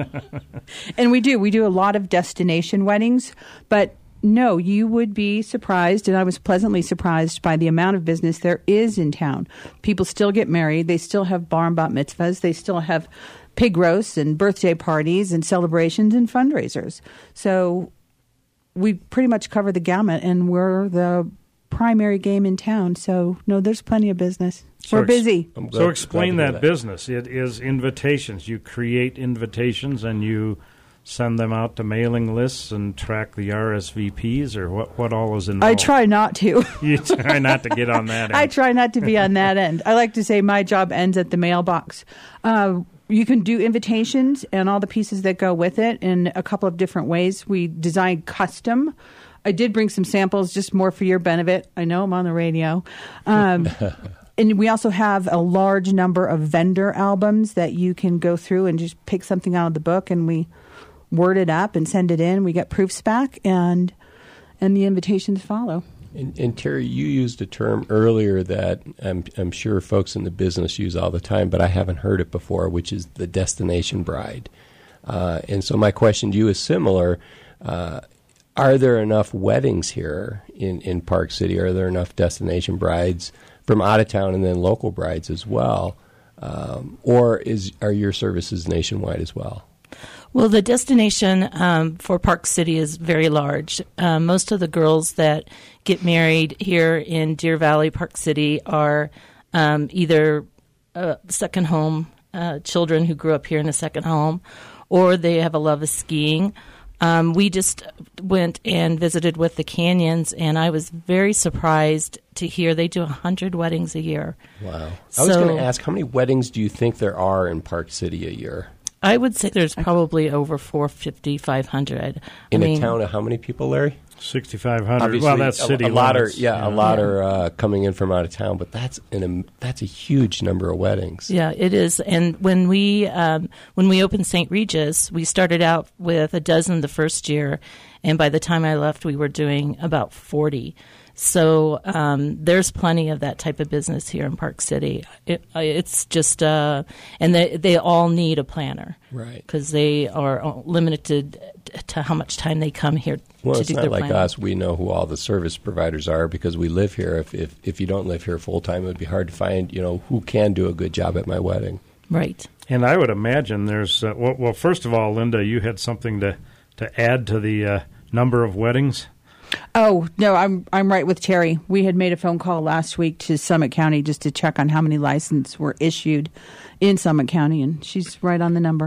And we do. We do a lot of destination weddings. But no, you would be surprised, and I was pleasantly surprised by the amount of business there is in town. People still get married. They still have bar and bat mitzvahs. They still have pig roasts and birthday parties and celebrations and fundraisers. So we pretty much cover the gamut, and we're the primary game in town. So, no, there's plenty of business. So We're busy. Ex- so explain that, that business. It is invitations. You create invitations and you send them out to mailing lists and track the R S V Ps, or what, what all is involved? I try not to. You try not to get on that end. I try not to be on that end. I like to say my job ends at the mailbox. Uh, you can do invitations and all the pieces that go with it in a couple of different ways. We design custom. I did bring some samples just more for your benefit. I know I'm on the radio. Um And we also have a large number of vendor albums that you can go through and just pick something out of the book, and we word it up and send it in. We get proofs back, and and the invitations follow. And, and Terry, you used a term earlier that I'm, I'm sure folks in the business use all the time, but I haven't heard it before, which is the destination bride. Uh, and so my question to you is similar. Uh, Are there enough weddings here in, in Park City? Are there enough destination brides from out of town and then local brides as well? Um, or is are your services nationwide as well? Well, the destination um, for Park City is very large. Uh, most of the girls that get married here in Deer Valley, Park City, are um, either uh, second home uh, children who grew up here in a second home, or they have a love of skiing. Um, we just went and visited with the Canyons, and I was very surprised to hear they do one hundred weddings a year. Wow. So, I was going to ask, how many weddings do you think there are in Park City a year? I would say there's probably over four fifty, five hundred. In I a mean, town of how many people, Larry? sixty-five hundred. Obviously, Well, that's city a, a lot limits. are, yeah, yeah, a lot Yeah. are uh, coming in from out of town, but that's an, that's a huge number of weddings. Yeah, it is. And when we um, when we opened Saint Regis, we started out with a dozen the first year, and by the time I left, we were doing about forty. So um, there's plenty of that type of business here in Park City. It, it's just, uh, and they they all need a planner, right? Because they are limited to, to how much time they come here Well, to it's do not their like planning. us. We know who all the service providers are because we live here. If, if if you don't live here full time, it would be hard to find, you know, who can do a good job at my wedding. Right. And I would imagine there's, uh, well, well, first of all, Linda, you had something to, to add to the uh, number of weddings? Oh, no, I'm I'm right with Terry. We had made a phone call last week to Summit County just to check on how many licenses were issued in Summit County, and she's right on the number.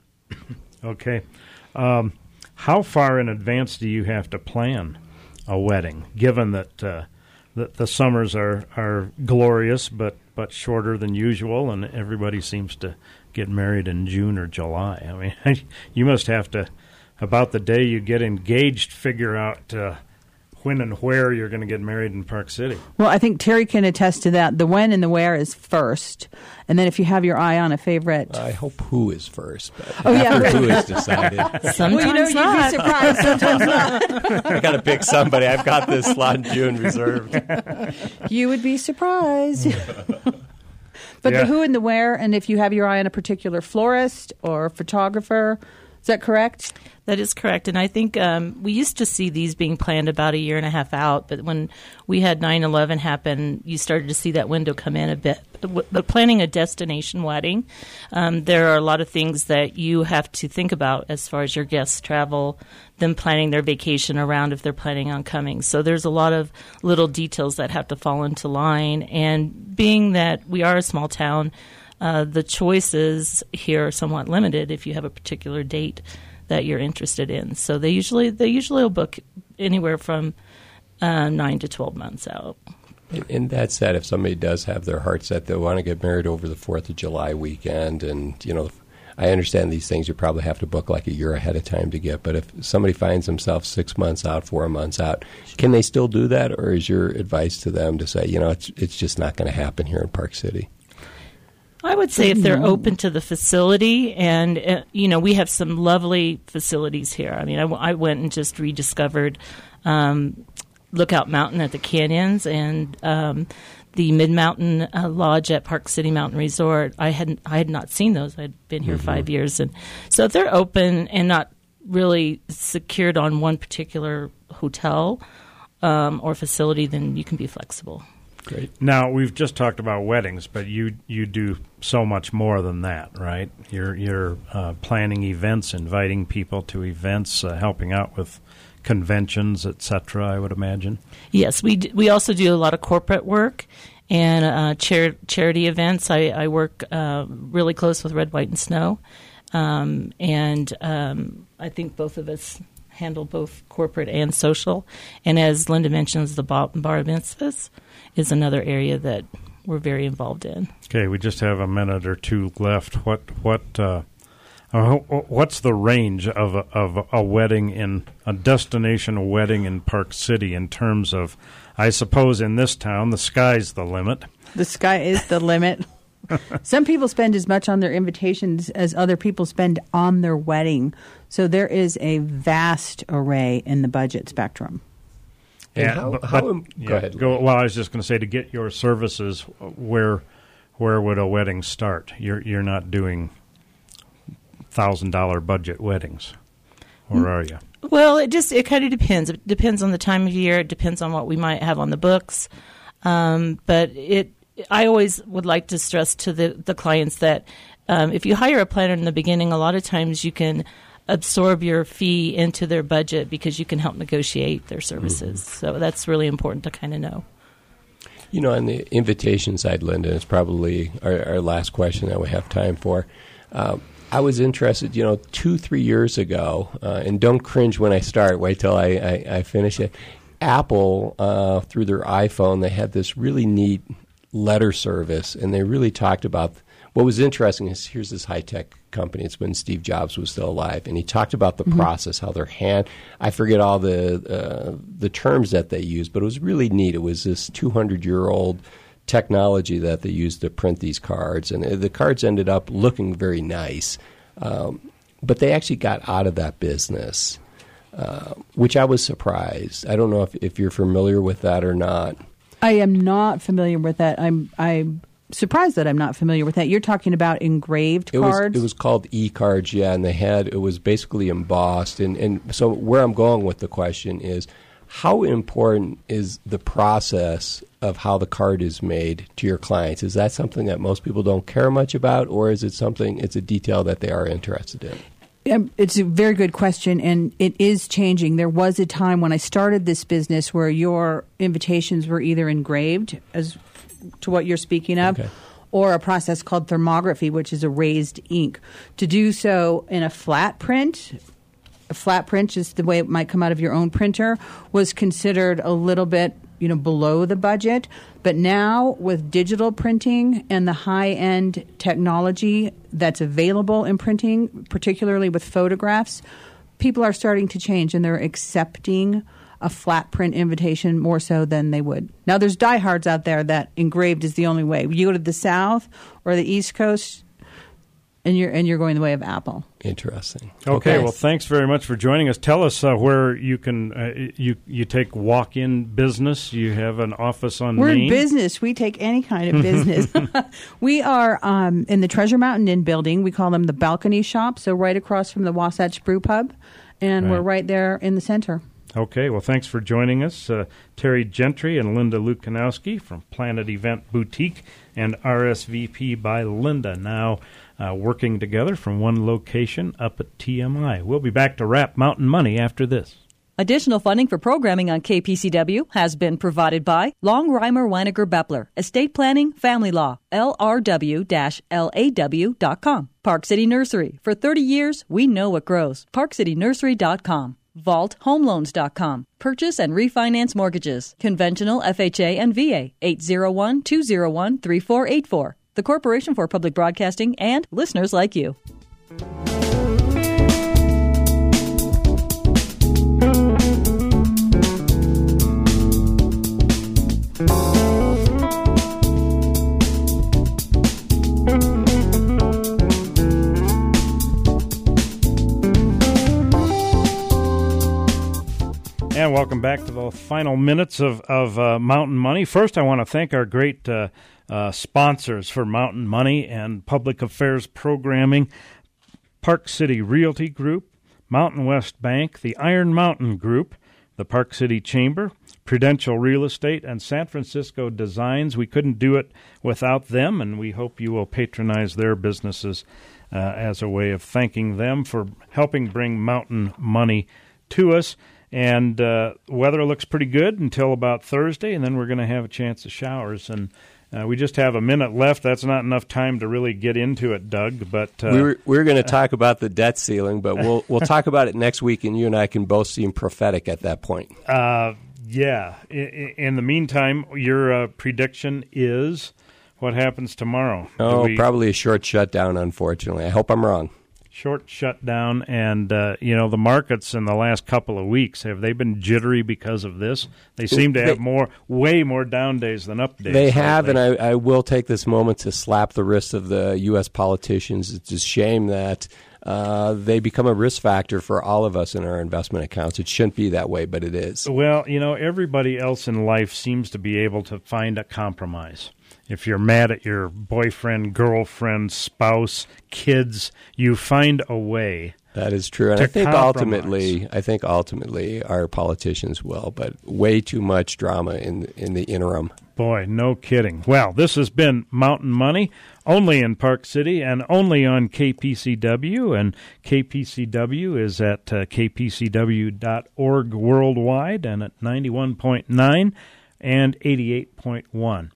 Okay. Um, how far in advance do you have to plan a wedding, given that uh, the, the summers are, are glorious but, but shorter than usual, and everybody seems to get married in June or July? I mean, you must have to, about the day you get engaged, figure out uh, when and where you're going to get married in Park City. Well, I think Terry can attest to that. The when and the where is first, and then if you have your eye on a favorite. I hope who is first, but oh, after yeah. who is decided. Sometimes well, you know, not. you'd be surprised. Sometimes not. I got to pick somebody. I've got this slot in June reserved. You would be surprised. But Yeah. the who and the where, and if you have your eye on a particular florist or photographer, is that correct? That is correct. And I think um, we used to see these being planned about a year and a half out. But when we had nine eleven happen, you started to see that window come in a bit. But planning a destination wedding, um, there are a lot of things that you have to think about as far as your guests travel, them planning their vacation around if they're planning on coming. So there's a lot of little details that have to fall into line. And being that we are a small town, uh, the choices here are somewhat limited if you have a particular date that you're interested in. So they usually they usually will book anywhere from uh, nine to twelve months out. And, and that said, if somebody does have their heart set, they want to get married over the fourth of July weekend, and, you know, I understand these things you probably have to book like a year ahead of time to get, but if somebody finds themselves six months out, four months out, can they still do that, or is your advice to them to say, you know, it's it's just not going to happen here in Park City? I would say if they're open to the facility, and, uh, you know, we have some lovely facilities here. I mean, I, w- I went and just rediscovered um, Lookout Mountain at the Canyons and um, the Mid-Mountain uh, Lodge at Park City Mountain Resort. I hadn't, I had not seen those. I'd been here mm-hmm. five years. And so if they're open and not really secured on one particular hotel um, or facility, then you can be flexible. Great. Now, we've just talked about weddings, but you you do so much more than that, right? You're you're uh, planning events, inviting people to events, uh, helping out with conventions, et cetera, I would imagine. Yes, we d- we also do a lot of corporate work and uh, char- charity events. I, I work uh, really close with Red, White, and Snow, um, and um, I think both of us handle both corporate and social. And as Linda mentions, the bar, bar mitzvahs is another area that we're very involved in. Okay, we just have a minute or two left. What what uh, uh, what's the range of a, of a wedding in a destination wedding in Park City in terms of, I suppose in this town the sky's the limit. The sky is the limit. Some people spend as much on their invitations as other people spend on their wedding. So there is a vast array in the budget spectrum. Yeah, how, but, how, but, go yeah, ahead. Go, well, I was just going to say, to get your services, where where would a wedding start? You're you're not doing thousand dollar budget weddings. or are you? Well, it just it kind of depends. It depends on the time of year. It depends on what we might have on the books. Um, but it, I always would like to stress to the, the clients that um, if you hire a planner in the beginning, a lot of times you can absorb your fee into their budget because you can help negotiate their services. Mm-hmm. So that's really important to kind of know. You know, on the invitation side, Linda, it's probably our, our last question that we have time for. Uh, I was interested, you know, two, three years ago, uh, and don't cringe when I start, wait till I, I, I finish it. Apple, uh, through their iPhone, they had this really neat letter service, and they really talked about what was interesting is here's this high-tech company. It's when Steve Jobs was still alive, and he talked about the mm-hmm. process, how their hand – I forget all the uh, the terms that they used, but it was really neat. It was this two hundred year old technology that they used to print these cards, and the cards ended up looking very nice. Um, but they actually got out of that business, uh, which I was surprised. I don't know if, if you're familiar with that or not. I am not familiar with that. I'm I'm surprised that I'm not familiar with that. You're talking about engraved it cards? Was, it was called e-cards, yeah, and they had, it was basically embossed. And, and so where I'm going with the question is, how important is the process of how the card is made to your clients? Is that something that most people don't care much about, or is it something, it's a detail that they are interested in? Um, it's a very good question, and it is changing. There was a time when I started this business where your invitations were either engraved, as to what you're speaking of, okay, or a process called thermography, which is a raised ink. To do so in a flat print, a flat print is the way it might come out of your own printer, was considered a little bit, you know, below the budget. But now with digital printing and the high-end technology that's available in printing, particularly with photographs, people are starting to change, and they're accepting a flat print invitation more so than they would. Now, there's diehards out there that engraved is the only way. You go to the South or the East Coast, and you're and you're going the way of Apple. Interesting. Okay, okay. Well, thanks very much for joining us. Tell us uh, where you can uh, you you take walk-in business. You have an office on We're Main. in business. We take any kind of business. We are um, in the Treasure Mountain Inn building. We call them the Balcony Shop. So right across from the Wasatch Brew Pub, and right. we're right there in the center. Okay, well, thanks for joining us. Uh, Terry Gentry and Linda Lukanowski from Planet Event Boutique and R S V P by Linda, now uh, working together from one location up at T M I. We'll be back to wrap Mountain Money after this. Additional funding for programming on K P C W has been provided by Longheimer Weiniger Beppler, Estate Planning, Family Law, L R W L A W dot com. Park City Nursery. For thirty years, we know what grows. park city nursery dot com. Vault Home Loans dot com. Purchase and refinance mortgages. Conventional F H A and V A. eight zero one, two zero one, three four eight four. The Corporation for Public Broadcasting and listeners like you. And welcome back to the final minutes of, of uh, Mountain Money. First, I want to thank our great uh, uh, sponsors for Mountain Money and Public Affairs Programming, Park City Realty Group, Mountain West Bank, the Iron Mountain Group, the Park City Chamber, Prudential Real Estate, and San Francisco Designs. We couldn't do it without them, and we hope you will patronize their businesses uh, as a way of thanking them for helping bring Mountain Money to us. And uh, weather looks pretty good until about Thursday, and then we're going to have a chance of showers. And uh, we just have a minute left. That's not enough time to really get into it, Doug. But uh, we were we we're going to talk about the debt ceiling, but we'll we'll talk about it next week, and you and I can both seem prophetic at that point. Uh, yeah. In, in the meantime, your uh, prediction is what happens tomorrow? Oh, we, probably a short shutdown, unfortunately. I hope I'm wrong. Short shutdown, and uh, you know the markets in the last couple of weeks, have they been jittery because of this? They seem to have they, more, way more down days than up days. They have, and I, I will take this moment to slap the wrist of the U S politicians. It's a shame that uh, they become a risk factor for all of us in our investment accounts. It shouldn't be that way, but it is. Well, you know, everybody else in life seems to be able to find a compromise. If you're mad at your boyfriend, girlfriend, spouse, kids, you find a way That is true, and to I think compromise. ultimately, I think ultimately, our politicians will, but way too much drama in in the interim. Boy, no kidding. Well, this has been Mountain Money, only in Park City and only on K P C W, and K P C W is at uh, k p c w dot org worldwide and at ninety-one point nine and eighty-eight point one.